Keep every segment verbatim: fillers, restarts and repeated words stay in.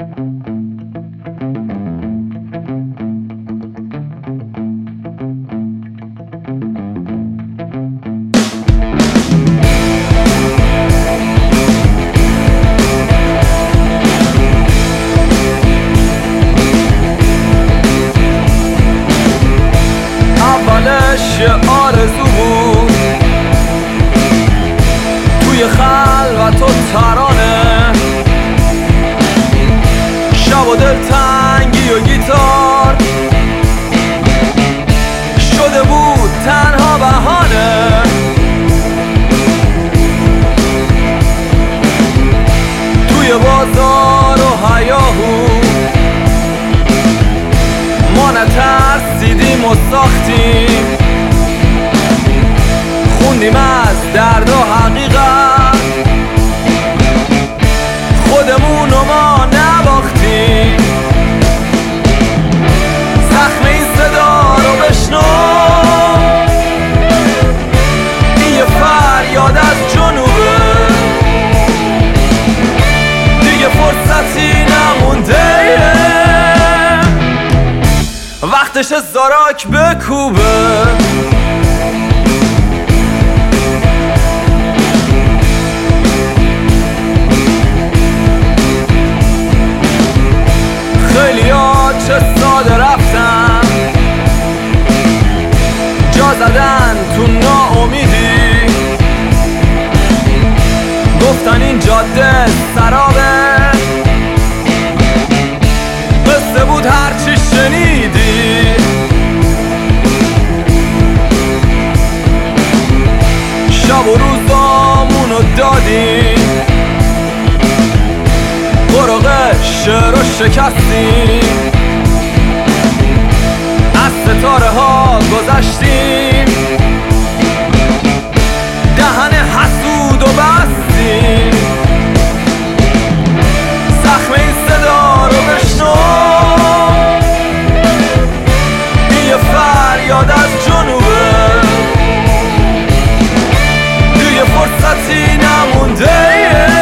آرزو بود توی خلوت و ترانه، شب و دلتنگی و گیتار شده بود تنها بهانه. توی بازار و هیاهو ما نترسیدیم و ساختیم، خوندیم از درد و حقیقت، خودمون و ما نباختیم. زخم این صدا رو بشنو، این یه فریاد از جنوبه، دیگه فرصتی نمونده، وقتش زاراک بکوبه. خیلی ها چه ساده رفتن، جا زدن تو ناامیدی، گفتن این جاده سرابه، قصه بود هرچی شنیدی. شب و روزامونو دادیم، قرق شعر و شکستیم، از ستاره ها گذشتیم، دهن حسود و بستیم. زخم این صدا رو بشنو، این یه فریاد از جنوبه، دیگه فرصتی نمونده،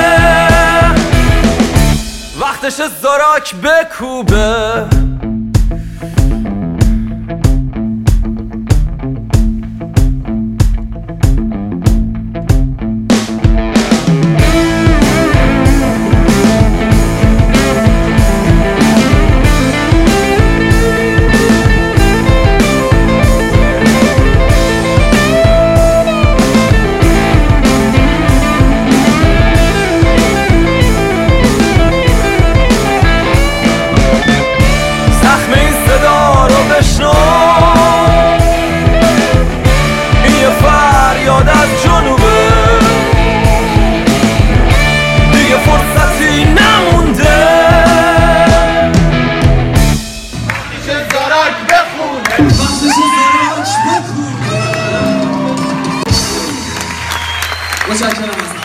وقتش زاراک بکوبه. این یه فریاد از جنوبه، دیگه فرصتی نمونده، وقتش زاراک بخونه، وقتش زاراک بخونه. متشکرم.